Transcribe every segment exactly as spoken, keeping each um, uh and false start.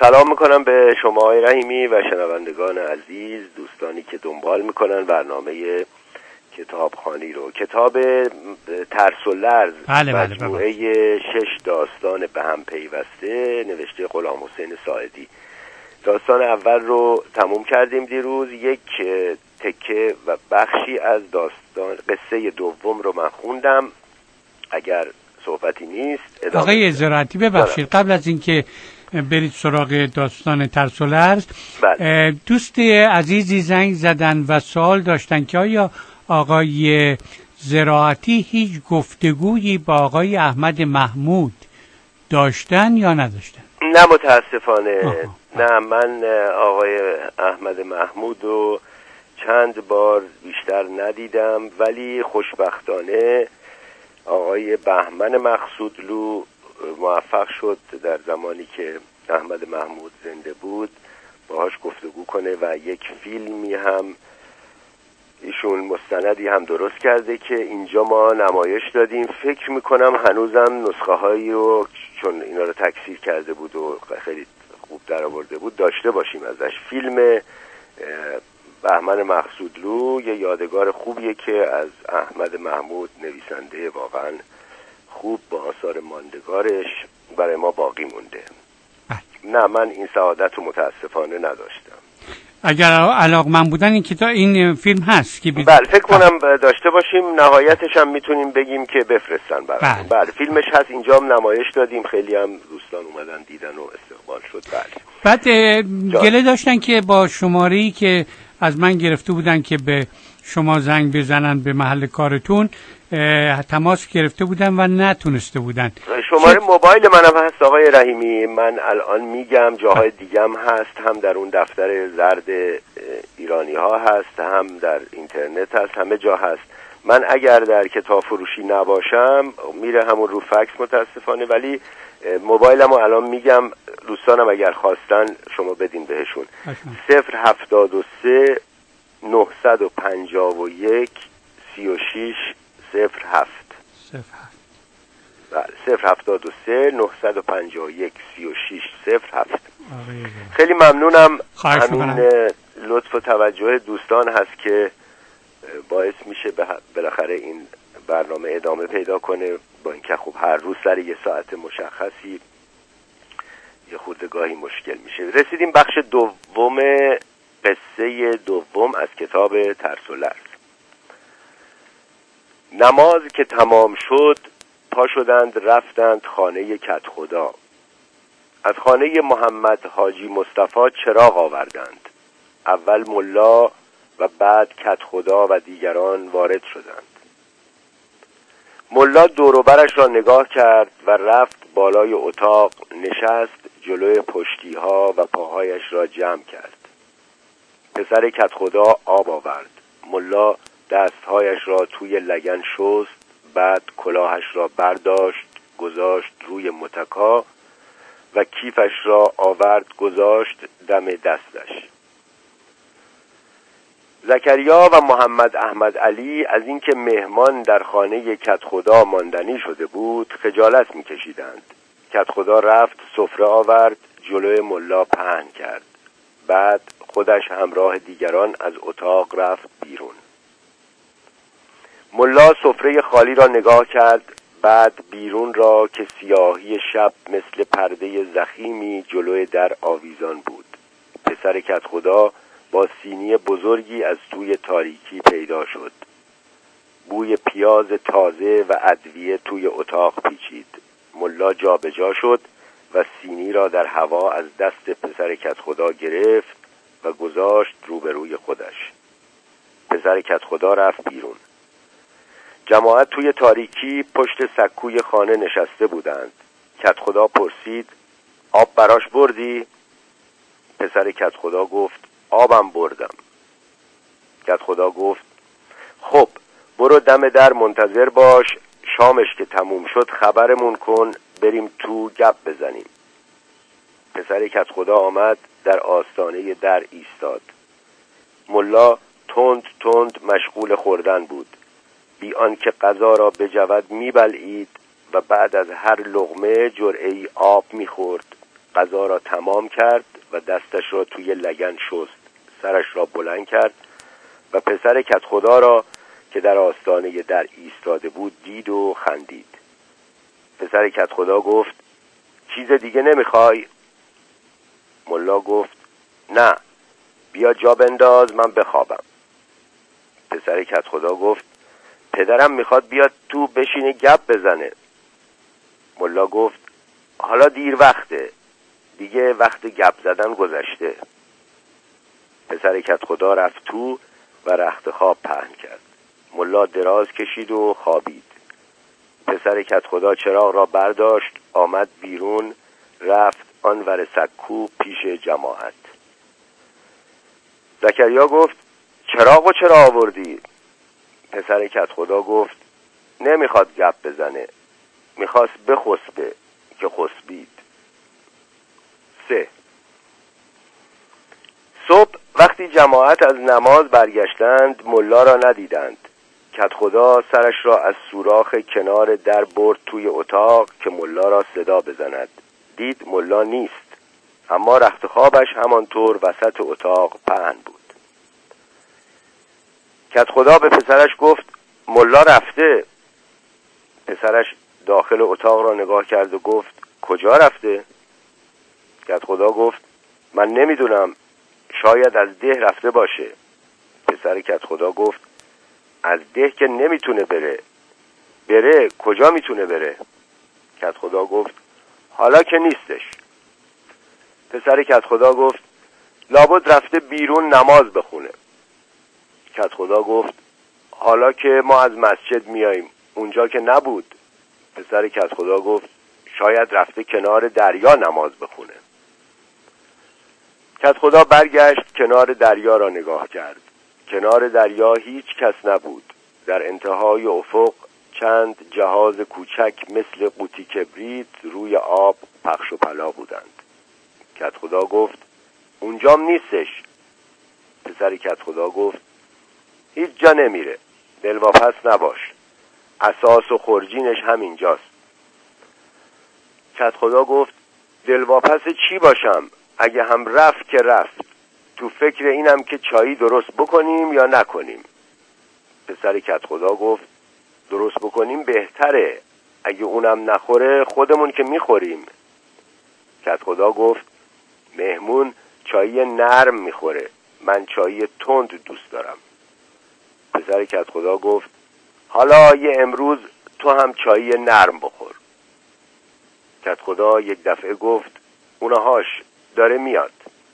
سلام میکنم به شما آقای رحیمی و شنوندگان عزیز، دوستانی که دنبال میکنن برنامه کتابخوانی رو. کتاب ترس و لرز، بله بله مجموعه بله. شش داستان به هم پیوسته نوشته غلام حسین ساعدی. داستان اول رو تموم کردیم دیروز. یک تکه و بخشی از داستان قصه دوم رو من خوندم. اگر صحبتی نیست آقای زراعتی ببخشید قبل از اینکه برید سراغ داستان ترس و لرز، بله. دوست عزیزی زنگ زدن و سوال داشتن که آیا آقای زراعتی هیچ گفتگویی با آقای احمد محمود داشتن یا نداشتن؟ نه متاسفانه. آها. نه، من آقای احمد محمود رو چند بار بیشتر ندیدم، ولی خوشبختانه آقای بهمن مقصودلو موفق شد در زمانی که احمد محمود زنده بود باهاش گفتگو کنه و یک فیلمی هم ایشون مستندی هم درست کرده که اینجا ما نمایش دادیم. فکر میکنم هنوزم نسخه هایی رو، چون اینا رو تکثیر کرده بود و خیلی خوب در آورده بود، داشته باشیم ازش. فیلم بهمن مقصودلو یه یادگار خوبیه که از احمد محمود، نویسنده واقعا خوب با آثار ماندگارش برای ما باقی مونده. نه، من این سعادت رو متاسفانه نداشتم. اگر علاقمند بودن این کتاب این فیلم هست که بید... بله، فکر کنم داشته باشیم. نهایتش هم میتونیم بگیم که بفرستن برای بله. بله فیلمش هست، اینجا هم نمایش دادیم، خیلی هم دوستان اومدن دیدن و استقبال شد. بله. بعد گله داشتن که با شماره‌ای که از من گرفته بودن که به شما زنگ بزنن به محل کارتون تماس گرفته بودن و نتونسته بودن. شماره موبایل منم هست آقای رحیمی، من الان میگم. جاهای دیگه هم هست، هم در اون دفتر زرد ایرانی ها هست، هم در اینترنت هست، همه جا هست. من اگر در کتاب فروشی نباشم میره همون رو فکس متاسفانه، ولی موبایلم رو الان میگم. دوستانم اگر خواستن شما بدین بهشون. صفر هفتاد و سه نهصد و پنجاه و یک سی و شش صفر هفت صفر هفتاد و سه نهصد و پنجاه و یک سی و شش صفر هفت. خیلی ممنونم. همین لطف و توجه دوستان هست که باعث میشه بالاخره این برنامه ادامه پیدا کنه، با اینکه خب هر روز سر یه ساعت مشخصی یه خردگاهی مشکل میشه. رسیدیم بخش دوم قصه دوم از کتاب ترس و لرز. نماز که تمام شد پا شدند رفتند خانه کدخدا. از خانه محمد حاجی مصطفی چراغ آوردند. اول ملا و بعد کدخدا و دیگران وارد شدند. ملا دور و برش را نگاه کرد و رفت بالای اتاق، نشست جلوی پشتی ها و پاهایش را جمع کرد. پسر کدخدا آب آورد. ملا دستهایش را توی لگن شست، بعد کلاهش را برداشت گذاشت روی متکا و کیفش را آورد گذاشت دم دستش. زکریا و محمد احمد علی از اینکه مهمان در خانه کدخدا ماندنی شده بود خجالت می‌کشیدند. کدخدا رفت سفره آورد، جلوی ملا پهن کرد. بعد خودش همراه دیگران از اتاق رفت بیرون. ملا سفره خالی را نگاه کرد، بعد بیرون را که سیاهی شب مثل پرده ضخیمی جلوی در آویزان بود. پسر کدخدا با سینی بزرگی از توی تاریکی پیدا شد. بوی پیاز تازه و ادویه توی اتاق پیچید. ملا جا به جا شد و سینی را در هوا از دست پسر کدخدا گرفت و گذاشت روبروی خودش. پسر کدخدا رفت بیرون. جماعت توی تاریکی پشت سکوی خانه نشسته بودند. کدخدا پرسید: آب براش بردی؟ پسر کدخدا گفت: آبم بردم. کدخدا گفت: خب برو دم در منتظر باش، شامش که تموم شد خبرمون کن بریم تو گپ بزنیم. پسر کدخدا آمد، در آستانه در ایستاد. ملا تند تند مشغول خوردن بود. بی آنکه غذا را بجود میبلعید و بعد از هر لقمه جرعه‌ای آب میخورد. غذا را تمام کرد و دستش را توی لگن شست، سرش را بلند کرد و پسر کدخدا را که در آستانه در ایستاده بود دید و خندید. پسر کدخدا گفت چیز دیگه نمیخوای؟ ملا گفت نه، بیا جا بنداز من بخوابم. پسر کدخدا گفت پدرم میخواد بیاد تو بشینه گپ بزنه. ملا گفت حالا دیر وقته، دیگه وقت گپ زدن گذشته. پسر کدخدا رفت تو و رخت خواب پهن کرد. ملا دراز کشید و خوابید. پسر کدخدا چراغ را برداشت، آمد بیرون، رفت آنور سکو پیش جماعت. زکریا گفت چراغو چرا آوردی؟ پسر کدخدا گفت نمیخواد گپ بزنه، میخواست بخسبه که خسبید. سه. صبح وقتی جماعت از نماز برگشتند ملا را ندیدند. کدخدا سرش را از سوراخ کنار در برد توی اتاق که ملا را صدا بزند. دید ملا نیست، اما رخت خوابش همانطور وسط اتاق پهن بود. کدخدا به پسرش گفت ملا رفته. پسرش داخل اتاق را نگاه کرد و گفت کجا رفته؟ کدخدا گفت من نمیدونم، شاید از ده رفته باشه. پسر کدخدا گفت از ده که نمیتونه بره. بره کجا میتونه بره؟ کدخدا گفت حالا که نیستش. پسر کدخدا گفت لابد رفته بیرون نماز بخونه. کدخدا گفت حالا که ما از مسجد میاییم اونجا که نبود. پسر کدخدا گفت شاید رفته کنار دریا نماز بخونه. کدخدا برگشت کنار دریا را نگاه کرد. کنار دریا هیچ کس نبود. در انتهای افق چند جهاز کوچک مثل قوطی کبریت روی آب پخش و پلا بودند. کدخدا گفت اونجام نیستش. پسر کدخدا گفت هیچ جا نمیره، دلواپس نباش، اساس و خرجینش همینجاست. کدخدا گفت دلواپس چی باشم؟ اگه هم رفت که رفت، تو فکر اینم که چایی درست بکنیم یا نکنیم. پسر کدخدا گفت درست بکنیم بهتره، اگه اونم نخوره خودمون که میخوریم. کدخدا گفت مهمون چایی نرم میخوره، من چایی تند دوست دارم. پسر کدخدا گفت حالا یه امروز تو هم چایی نرم بخور. کدخدا یک دفعه گفت اونهاش داره میاد.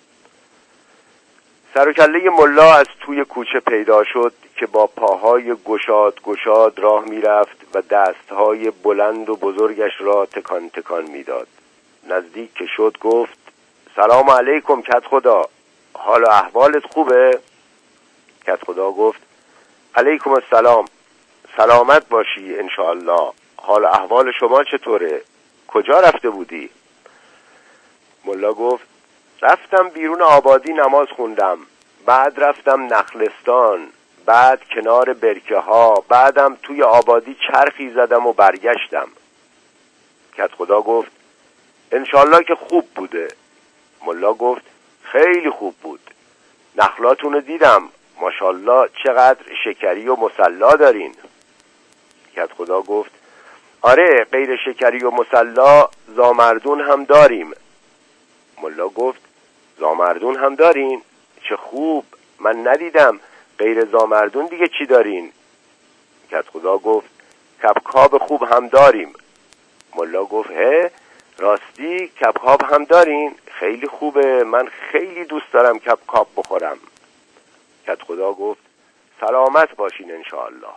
سر و کله ملا از توی کوچه پیدا شد که با پاهای گشاد گشاد راه میرفت و دستهای بلند و بزرگش را تکان تکان میداد. نزدیک که شد گفت سلام علیکم کدخدا، حال و احوالت خوبه؟ کدخدا گفت علیکم السلام، سلامت باشی انشاءالله، حال و احوال شما چطوره؟ کجا رفته بودی؟ ملا گفت رفتم بیرون آبادی نماز خوندم، بعد رفتم نخلستان، بعد کنار برکه ها، بعدم توی آبادی چرخی زدم و برگشتم. کدخدا گفت انشالله که خوب بوده. ملا گفت خیلی خوب بود، نخلاتونو دیدم، ماشاءالله چقدر شکری و مسلا دارین. کدخدا گفت آره غیر شکری و مسلا زامردون هم داریم. ملا گفت زامردون هم دارین؟ چه خوب، من ندیدم، غیر زامردون دیگه چی دارین؟ کدخدا گفت کبکاب خوب هم داریم. ملا گفت هه راستی کبکاب هم دارین؟ خیلی خوبه، من خیلی دوست دارم کبکاب بخورم. کدخدا گفت سلامت باشین انشاءالله.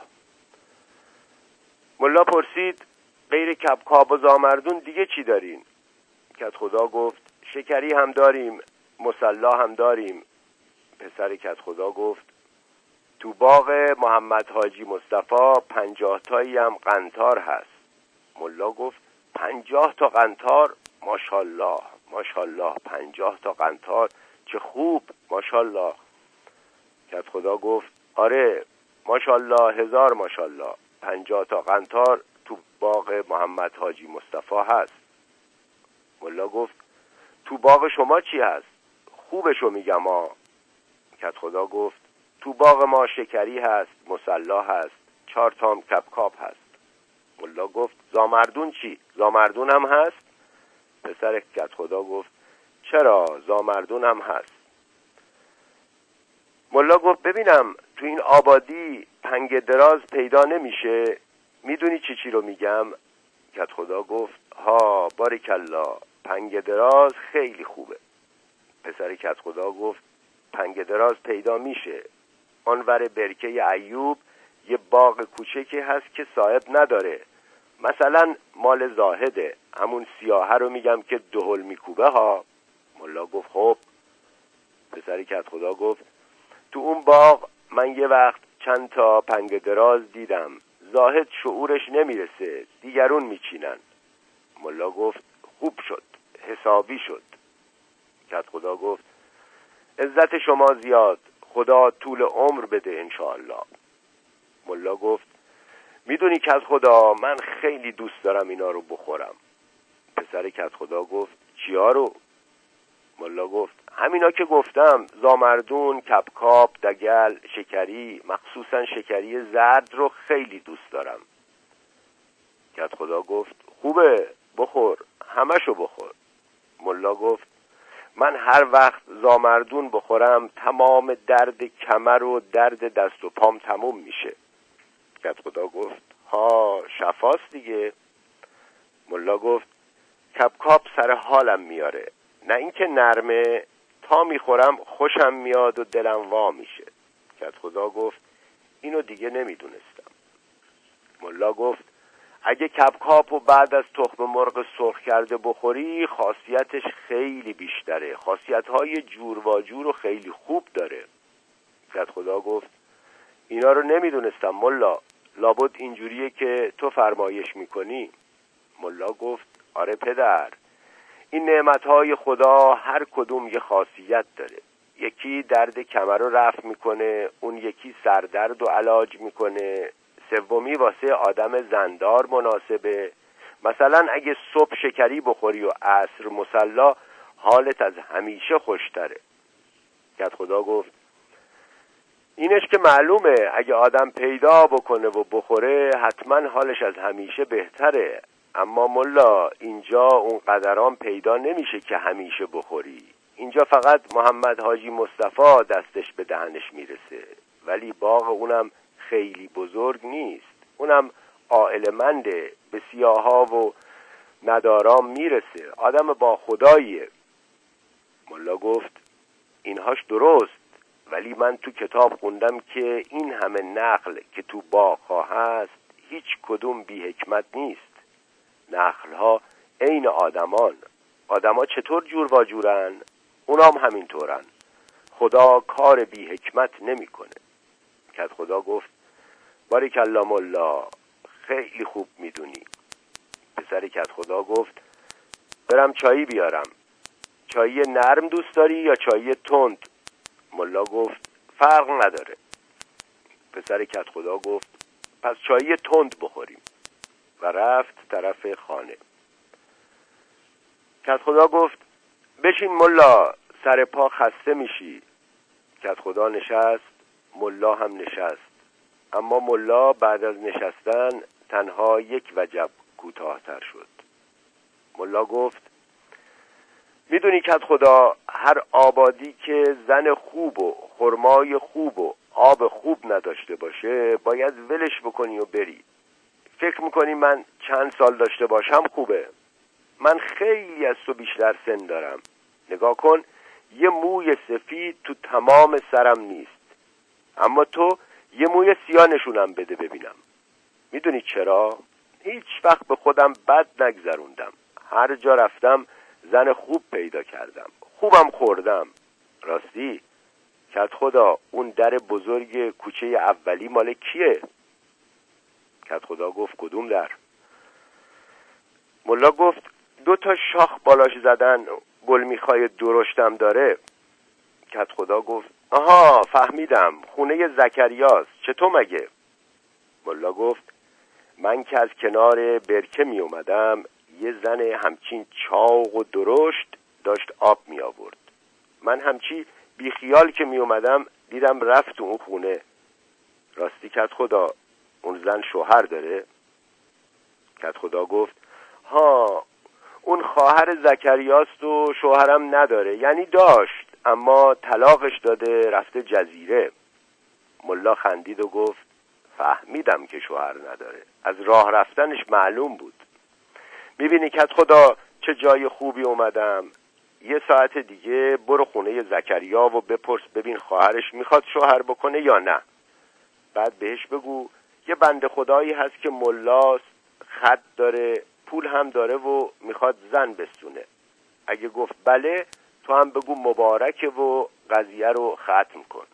ملا پرسید غیر کبکاب و زامردون دیگه چی دارین؟ کدخدا گفت شکری هم داریم، مسلا هم داریم. پسر کدخدا گفت تو باغ محمد حاجی مصطفی پنجاه تایی هم قنطار هست. ملا گفت پنجاه تا قنطار؟ ماشاءالله ماشاءالله، پنجاه تا قنطار، چه خوب، ماشاءالله. کدخدا گفت آره ماشاءالله، هزار ماشاءالله، پنجاه تا قنطار تو باغ محمد حاجی مصطفی هست. ملا گفت تو باغ شما چی هست؟ خوبشو میگم ها. کدخدا گفت تو باغ ما شکری هست، مصلا هست، چهار تام کپکاپ هست. ملا گفت زامردون چی؟ زامردون هم هست؟ پسر کدخدا گفت چرا، زامردون هم هست. ملا گفت ببینم تو این آبادی پنگ دراز پیدا نمیشه، میدونی چی چی رو میگم؟ کدخدا گفت ها باریکالله، پنگ دراز خیلی خوبه. پسر کدخدا گفت پنگ دراز پیدا میشه. آنور برکه ایوب یه باغ کوچکی هست که صاحب نداره، مثلا مال زاهده، همون سیاهه رو میگم که دهل میکوبه ها. ملا گفت خب. پسر کدخدا گفت تو اون باغ من یه وقت چند تا پنگ دراز دیدم، زاهد شعورش نمیرسه، دیگرون میچینن. ملا گفت خوب شد، حسابی شد. کدخدا گفت عزت شما زیاد، خدا طول عمر بده انشاءالله. ملا گفت میدونی کدخدا من خیلی دوست دارم اینا رو بخورم. پسر کدخدا گفت چیا رو؟ ملا گفت همینا که گفتم، زامردون، کپکاپ، دگل، شکری، مخصوصا شکری زرد رو خیلی دوست دارم. کدخدا گفت خوبه بخور، همشو بخور. ملا گفت من هر وقت زامردون بخورم تمام درد کمر و درد دست و پام تموم میشه. کدخدا گفت ها شفاست دیگه. ملا گفت کپکاپ سر حالم میاره، نه اینکه نرمه، تا میخورم خوشم میاد و دلم وا میشه. کدخدا گفت اینو دیگه نمیدونستم. ملا گفت اگه کپکاپو بعد از تخم مرغ سرخ کرده بخوری خاصیتش خیلی بیشتره، خاصیت‌های جور و جور و خیلی خوب داره. کدخدا گفت اینا رو نمیدونستم ملا، لابد اینجوریه که تو فرمایش میکنی. ملا گفت آره پدر، این نعمتهای خدا هر کدوم یه خاصیت داره. یکی درد کمر رو رفع میکنه، اون یکی سردرد رو علاج میکنه، سومی واسه آدم زندار مناسبه. مثلا اگه صبح شکری بخوری و عصر مصلا حالت از همیشه خوشتره. کدخدا گفت اینش که معلومه، اگه آدم پیدا بکنه و بخوره حتما حالش از همیشه بهتره، اما ملا اینجا اون قدران پیدا نمیشه که همیشه بخوری. اینجا فقط محمد حاجی مصطفی دستش به دهنش میرسه، ولی باغ اونم خیلی بزرگ نیست، اونم عائلمنده، به سیاها و ندارام میرسه، آدم با خداییه. ملا گفت اینهاش درست، ولی من تو کتاب خوندم که این همه نخل که تو باغ هست هیچ کدوم بی حکمت نیست. نخلها عین آدمان، آدما چطور جور و جورن، اونام همینطورن. خدا کار بی حکمت نمی کنه. کدخدا گفت باریکالله ملا، خیلی خوب میدونی. پسر کدخدا گفت برم چایی بیارم. چایی نرم دوست داری یا چایی تند؟ ملا گفت فرق نداره. پسر کدخدا گفت پس چایی تند بخوریم و رفت طرف خانه. کدخدا گفت بشین ملا، سر پا خسته میشی. کدخدا نشست، ملا هم نشست، اما ملا بعد از نشستن تنها یک وجب کوتاه‌تر شد. ملا گفت میدونی کدخدا، هر آبادی که زن خوب و خرمای خوب و آب خوب نداشته باشه باید ولش بکنی و بری. فکر میکنی من چند سال داشته باشم خوبه؟ من خیلی از تو بیشتر سن دارم. نگاه کن، یه موی سفید تو تمام سرم نیست، اما تو یه موی سیاه نشونم بده ببینم. میدونی چرا؟ هیچ وقت به خودم بد نگذروندم، هر جا رفتم زن خوب پیدا کردم، خوبم خوردم. راستی کدخدا، اون در بزرگ کوچه اولی مال کیه؟ کدخدا گفت کدوم در؟ ملا گفت دو تا شاخ بالاش زدن، گل میخوای درشتم داره. کدخدا گفت آها فهمیدم، خونه زکریاست، چطور مگه؟ ملا گفت من که از کنار برکه می اومدم یه زن همچین چاق و درشت داشت آب می آورد. من همچی بی خیال که می اومدم دیدم رفت تو اون خونه. راستی کت خدا اون زن شوهر داره؟ کت خدا گفت ها، اون خواهر زکریاست و شوهرم نداره. یعنی داشت اما طلاقش داده رفته جزیره. ملا خندید و گفت فهمیدم که شوهر نداره، از راه رفتنش معلوم بود. میبینی کت خدا چه جای خوبی اومدم؟ یه ساعت دیگه برو خونه زکریا و بپرس ببین خواهرش میخواد شوهر بکنه یا نه. بعد بهش بگو یه بنده خدایی هست که ملاست، خط داره، پول هم داره و میخواد زن بستونه. اگه گفت بله تو هم بگو مبارکه و قضیه رو ختم کن.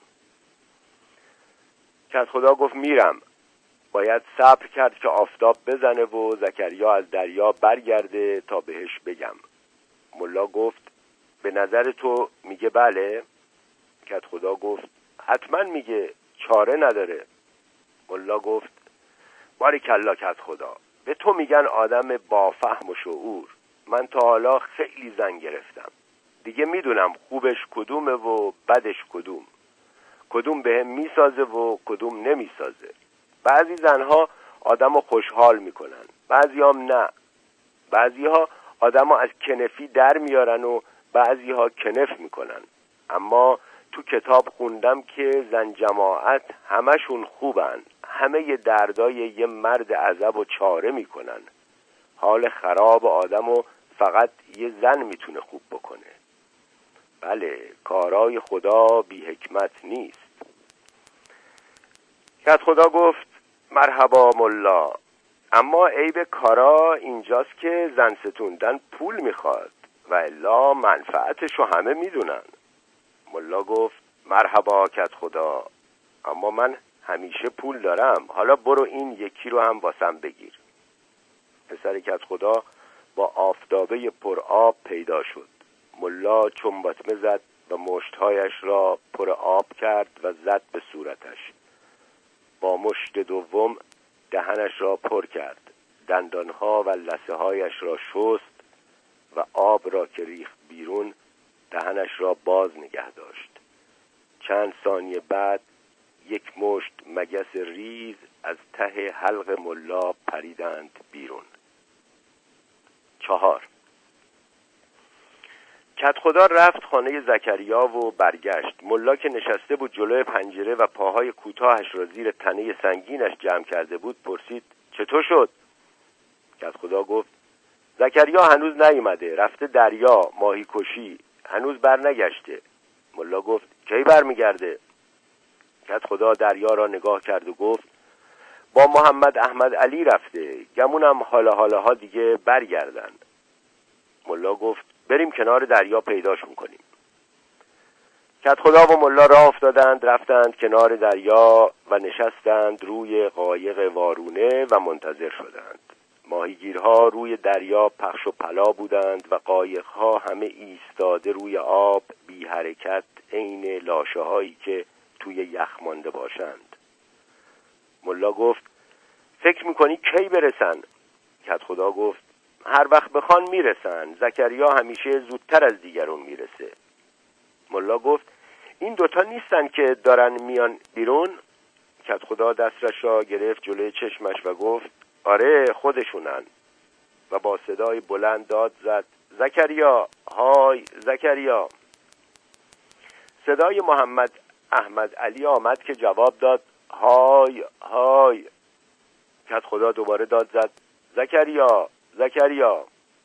کت خدا گفت میرم. باید صبر کرد که آفتاب بزنه و زکریا از دریا برگرده تا بهش بگم. ملا گفت به نظر تو میگه بله؟ کت خدا گفت حتما میگه، چاره نداره. ملا گفت باریکلا کت خدا، به تو میگن آدم با فهم و شعور. من تا حالا خیلی زن گرفتم، دیگه میدونم خوبش کدومه و بدش کدوم، کدوم بهم میسازه و کدوم نمیسازه. بعضی زنها آدمو خوشحال میکنن، بعضی هم نه. بعضی ها آدمو از کنفی در میارن و بعضی ها کنف میکنن. اما تو کتاب خوندم که زن جماعت همشون خوبن، همه ی دردای یه مرد عزب و چاره میکنن. حال خراب آدمو فقط یه زن میتونه خوب بکنه. بله، کارای خدا بی حکمت نیست. کت خدا گفت مرحبا ملا، اما عیب کارا اینجاست که زن ستوندن پول میخواد و الا منفعتشو همه میدونن. ملا گفت مرحبا کت خدا، اما من همیشه پول دارم، حالا برو این یکی رو هم واسم بگیر. پسر کت خدا با آفتابه پر آب پیدا شد. ملا چنباتمه زد و مشتهایش را پر آب کرد و زد به صورتش. با مشت دوم دهنش را پر کرد، دندانها و لثه هایش را شست و آب را که ریخت بیرون دهنش را باز نگه داشت. چند ثانیه بعد یک مشت مگس ریز از ته حلق ملا پریدند بیرون. چهار. کت خدا رفت خانه زکریا و برگشت. ملا که نشسته بود جلوی پنجره و پاهای کوتاهش را زیر تنه سنگینش جمع کرده بود پرسید چطور شد؟ کت خدا گفت زکریا هنوز نیومده، رفته دریا ماهی کشی، هنوز بر نگشته. ملا گفت کی بر میگرده؟ کت خدا دریا را نگاه کرد و گفت با محمد احمد علی رفته، گمونم حالا حالا ها دیگه برگردن. ملا گفت بریم کنار دریا پیداشون کنیم. کت خدا و ملا راه افتادند، رفتند کنار دریا و نشستند روی قایق وارونه و منتظر شدند. ماهیگیرها روی دریا پخش و پلا بودند و قایقها همه ایستاده روی آب بی حرکت، عین لاشه هایی که توی یخ مانده باشند. ملا گفت فکر میکنی کی برسن؟ کت خدا گفت هر وقت بخوان میرسن، زکریا همیشه زودتر از دیگرون میرسه. ملا گفت این دوتا نیستن که دارن میان بیرون؟ کت خدا دستش را گرفت جلوی چشمش و گفت آره خودشونن و با صدای بلند داد زد زکریا، های زکریا. صدای محمد احمد علی آمد که جواب داد های های. کت خدا دوباره داد زد زکریا زکریا.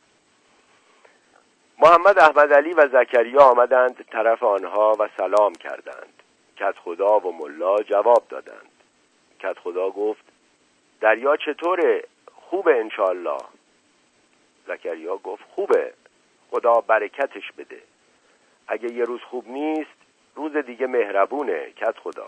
محمد احمد علی و زکریا آمدند طرف آنها و سلام کردند. کت خدا و ملا جواب دادند. کت خدا گفت دریا چطوره؟ خوبه انشالله. زکریا گفت خوبه، خدا برکتش بده. اگه یه روز خوب نیست روز دیگه مهربونه کت خدا.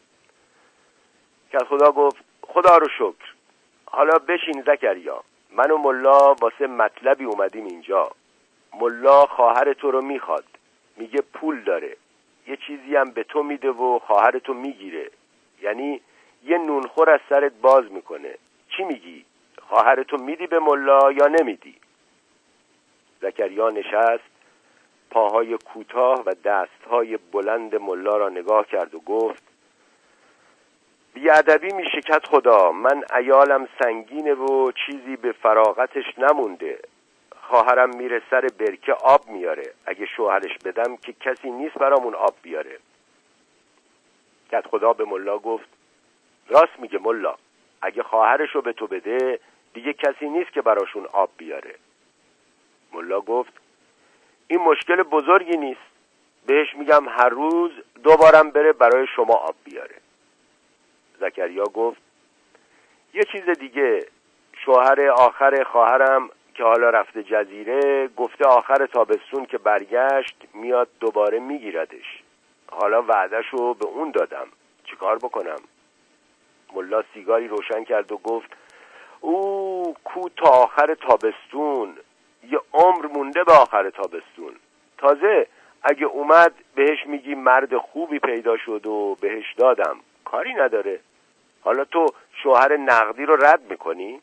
کت خدا گفت خدا رو شکر. حالا بشین زکریا، من و ملا واسه مطلبی اومدیم اینجا. ملا خواهر تو رو میخواد، میگه پول داره، یه چیزی هم به تو میده و خواهر تو میگیره، یعنی یه نونخور از سرت باز میکنه. چی میگی؟ خواهر تو میدی به ملا یا نمیدی؟ زکریا نشست، پاهای کوتاه و دستهای بلند ملا را نگاه کرد و گفت: بی‌ادبی میشه کت خدا، من عیالم سنگینه و چیزی به فراغتش نمونده. خواهرم میره سر برکه آب میاره، اگه شوهرش بدم که کسی نیست برامون آب بیاره. کت خدا به ملا گفت: راست میگه ملا، اگه خواهرشو به تو بده دیگه کسی نیست که براشون آب بیاره. ملا گفت: این مشکل بزرگی نیست، بهش میگم هر روز دوبارم بره برای شما آب بیاره. زکریا گفت: یه چیز دیگه، شوهر آخر خواهرم که حالا رفته جزیره گفته آخر تابستون که برگشت میاد دوباره میگیردش. حالا وعدهشو به اون دادم، چیکار بکنم؟ ملا سیگاری روشن کرد و گفت: او کو تا آخر تابستون، یه عمر مونده به آخر تابستون. تازه اگه اومد بهش میگی مرد خوبی پیدا شد و بهش دادم، کاری نداره. حالا تو شوهر نقدی رو رد میکنی؟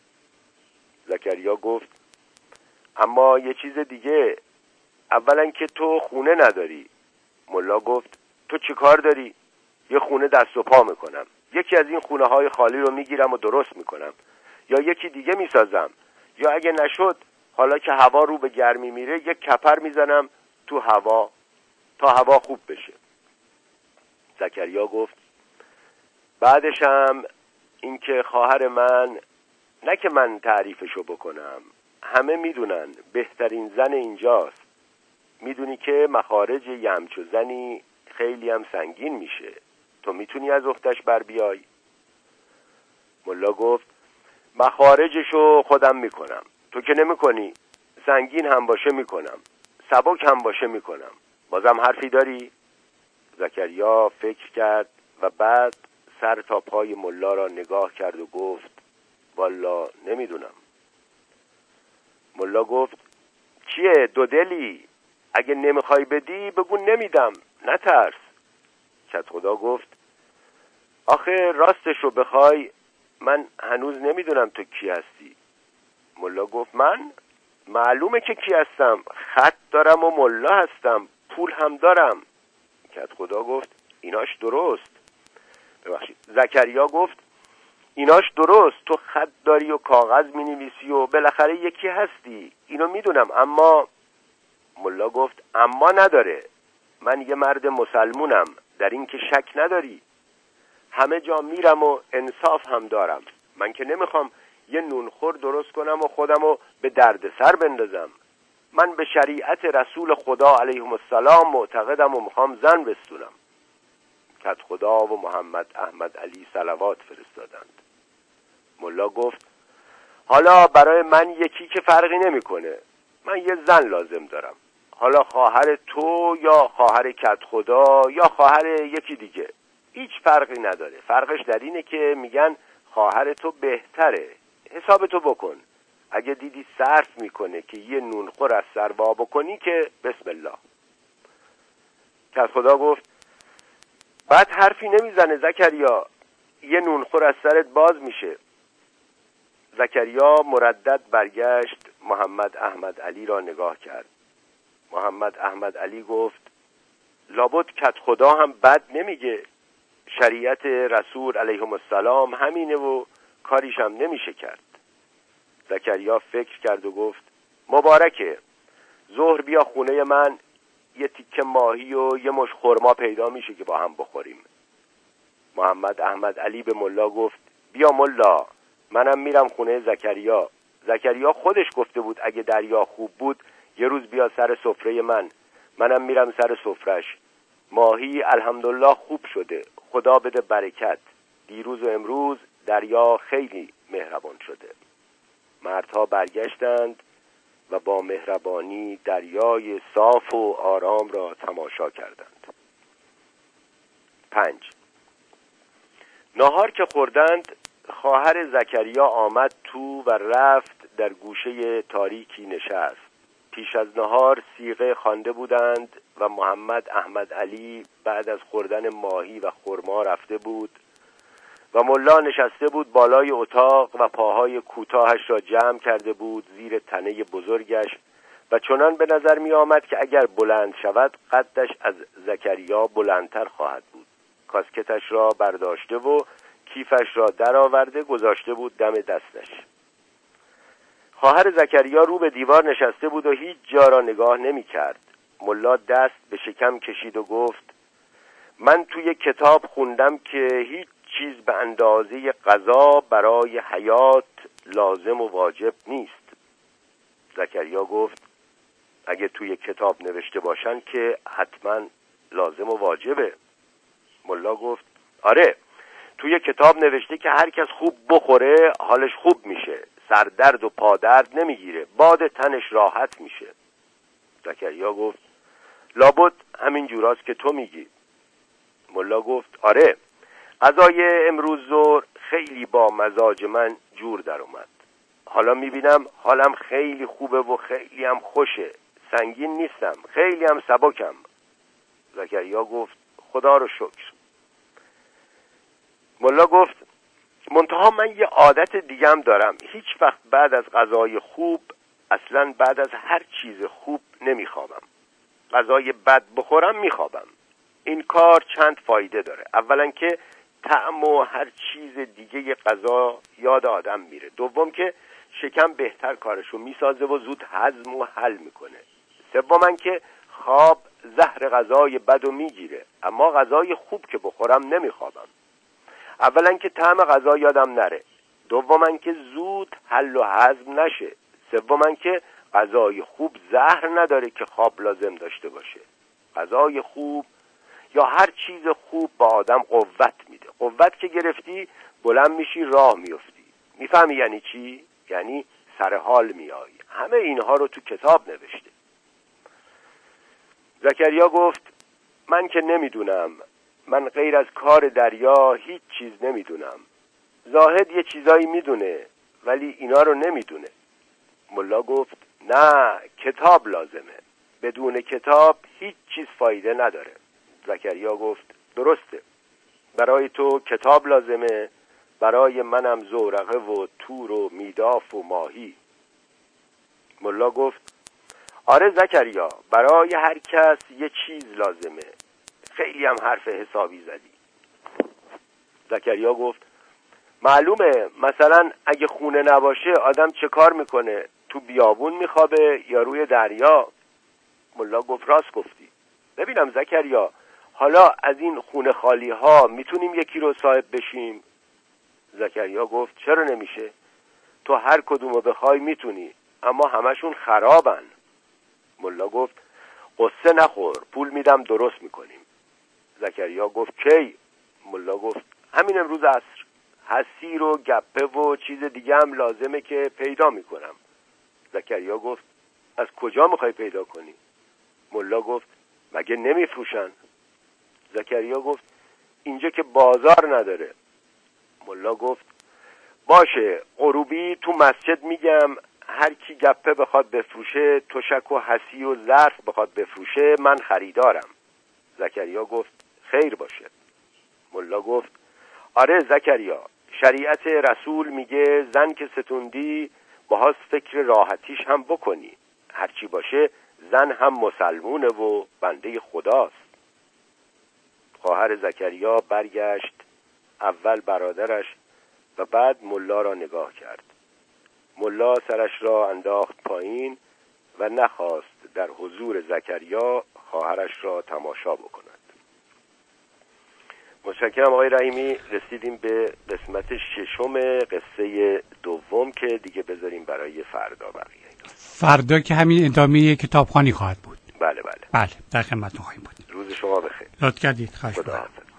زکریا گفت: اما یه چیز دیگه، اولا که تو خونه نداری. ملا گفت: تو چی کار داری؟ یه خونه دست و پا میکنم، یکی از این خونه های خالی رو میگیرم و درست میکنم، یا یکی دیگه میسازم، یا اگه نشد حالا که هوا رو به گرمی میره یک کپر میزنم تو هوا تا هوا خوب بشه. زکریا گفت: بعدش هم این که خواهر من، نه که من تعریفشو بکنم، همه میدونن بهترین زن اینجاست. میدونی که مخارج یه همچو زنی خیلی هم سنگین میشه، تو میتونی از اختش بر بیای؟ ملا گفت: مخارجشو خودم میکنم، تو که نمیکنی. سنگین هم باشه میکنم، سبک هم باشه میکنم. بازم حرفی داری؟ زکریا فکر کرد و بعد سر تا پای ملا را نگاه کرد و گفت: والا نمیدونم. ملا گفت: چیه دو دلی؟ اگه نمیخوای بدی بگو نمیدم، نترس. کت خدا گفت: آخه راستش رو بخوای من هنوز نمیدونم تو کی هستی. ملا گفت: من؟ معلومه که کی هستم، خط دارم و ملا هستم، پول هم دارم. کت خدا گفت: ایناش درست. ببخشید. زکریا گفت: ایناش درست، تو خط داری و کاغذ می نویسی و بالاخره یکی هستی، اینو میدونم، اما ملا گفت: اما نداره، من یه مرد مسلمونم، در این که شک نداری. همه جا میرم و انصاف هم دارم، من که نمیخوام یه نونخور درست کنم و خودمو به دردسر بندازم. من به شریعت رسول خدا علیهم السلام معتقدم و میخوام زن بستونم. کت خدا و محمد احمد علی صلوات فرستادند. ملا گفت: حالا برای من یکی که فرقی نمیکنه، من یه زن لازم دارم، حالا خواهر تو یا خواهر کت خدا یا خواهر یکی دیگه، هیچ فرقی نداره. فرقش در اینه که میگن خواهر تو بهتره. حساب تو بکن، اگه دیدی صرف میکنه که یه نونخور از سر وا بکنی که بسم الله. کت خدا گفت: بعد حرفی نمیزنه زکریا، یه نونخور از سرت باز میشه. زکریا مردد برگشت محمد احمد علی را نگاه کرد. محمد احمد علی گفت: لابد کت خدا هم بد نمیگه، شریعت رسول علیهم السلام همینه و کاریش هم نمیشه کرد. زکریا فکر کرد و گفت: مبارکه، ظهر بیا خونه من، یه تیکه ماهی و یه مش خرما پیدا میشه که با هم بخوریم. محمد احمد علی به ملا گفت: بیا ملا، منم میرم خونه زکریا. زکریا خودش گفته بود اگه دریا خوب بود یه روز بیا سر سفره من، منم میرم سر سفرش. ماهی الحمدلله خوب شده، خدا بده برکت. دیروز و امروز دریا خیلی مهربان شده. مردها برگشتند و با مهربانی دریای صاف و آرام را تماشا کردند. پنج. نهار که خوردند، خواهر زکریا آمد تو و رفت در گوشه تاریکی نشست. پیش از نهار صیغه خوانده بودند و محمد احمد علی بعد از خوردن ماهی و خرما رفته بود و ملا نشسته بود بالای اتاق و پاهای کوتاهش را جمع کرده بود زیر تنه بزرگش و چنان به نظر می آمد که اگر بلند شود قدش از زکریا بلندتر خواهد بود. کاسکتش را برداشته و کیفش را درآورده گذاشته بود دم دستش. خواهر زکریا رو به دیوار نشسته بود و هیچ جا را نگاه نمی کرد. ملا دست به شکم کشید و گفت: من توی کتاب خوندم که هیچ چیز به اندازه غذا برای حیات لازم و واجب نیست. زکریا گفت: اگه توی کتاب نوشته باشن که حتما لازم و واجبه. ملا گفت: آره، توی کتاب نوشته که هر کس خوب بخوره حالش خوب میشه، سردرد و پادرد نمیگیره، باد تنش راحت میشه. زکریا گفت: لابد همین جوراست که تو میگی. ملا گفت: آره، غذای امروز ظهر خیلی با مزاج من جور در اومد. حالا میبینم حالم خیلی خوبه و خیلی هم خوشه، سنگین نیستم، خیلی هم سبکم. زکریا گفت: خدا رو شکر. ملا گفت: منتها من یه عادت دیگم دارم، هیچ وقت بعد از غذای خوب، اصلا بعد از هر چیز خوب نمیخوابم. غذای بد بخورم میخوابم. این کار چند فایده داره. اولا که طعم و هر چیز دیگه غذا یاد آدم میره. دوم که شکم بهتر کارشو میسازه و زود هضم و حل میکنه. سوم که خواب زهر غذای بدو میگیره، اما غذای خوب که بخورم نمیخوابم. اولا که طعم غذا یادم نره. دوم که زود حل و هضم نشه. سوم که غذای خوب زهر نداره که خواب لازم داشته باشه. غذای خوب یا هر چیز خوب با آدم قوت میده. قوت که گرفتی بلند میشی، راه میفتی. میفهمی یعنی چی؟ یعنی سر حال میایی. همه اینها رو تو کتاب نوشته. زکریا گفت: من که نمیدونم. من غیر از کار دریا هیچ چیز نمیدونم. زاهد یه چیزایی میدونه ولی اینا رو نمیدونه. ملا گفت: نه، کتاب لازمه. بدون کتاب هیچ چیز فایده نداره. زکریا گفت: درسته، برای تو کتاب لازمه، برای منم زورقه و تور و میداف و ماهی. ملا گفت: آره زکریا، برای هر کس یه چیز لازمه. خیلی هم حرف حسابی زدی. زکریا گفت: معلومه، مثلا اگه خونه نباشه آدم چه کار میکنه؟ تو بیابون میخوابه یا روی دریا؟ ملا گفت: راست گفتی. ببینم زکریا، حالا از این خونه خالی ها میتونیم یکی رو صاحب بشیم؟ زکریا گفت: چرا نمیشه؟ تو هر کدومو بخوای میتونی، اما همشون خرابن. ملا گفت: قصه نخور، پول میدم درست میکنیم. زکریا گفت: کی؟ ملا گفت: همین امروز عصر. حسیر و گپه و چیز دیگه هم لازمه که پیدا میکنم. زکریا گفت: از کجا میخوای پیدا کنی؟ ملا گفت: مگه نمیفروشن؟ زکریا گفت: اینجا که بازار نداره. ملا گفت: باشه، غروبی تو مسجد میگم هر کی گپه بخواد بفروشه، تشک و حسی و ظرف بخواد بفروشه، من خریدارم. زکریا گفت: خیر باشه. ملا گفت: آره زکریا، شریعت رسول میگه زن که ستوندی باهاش فکر راحتیش هم بکنی. هرچی باشه زن هم مسلمونه و بنده خداست. خواهر زکریا برگشت، اول برادرش و بعد ملا را نگاه کرد. ملا سرش را انداخت پایین و نخواست در حضور زکریا خواهرش را تماشا بکند. متشکرم آقای رحیمی. رسیدیم به قسمت ششم قصه دوم که دیگه بذاریم برای فردا. بقیه فردا که همین ادامه کتابخوانی خواهد بود. بله بله بله، در خدمتتون خواهیم بود. روز شما بخیر. لطف کردید. خواهش می‌کنم.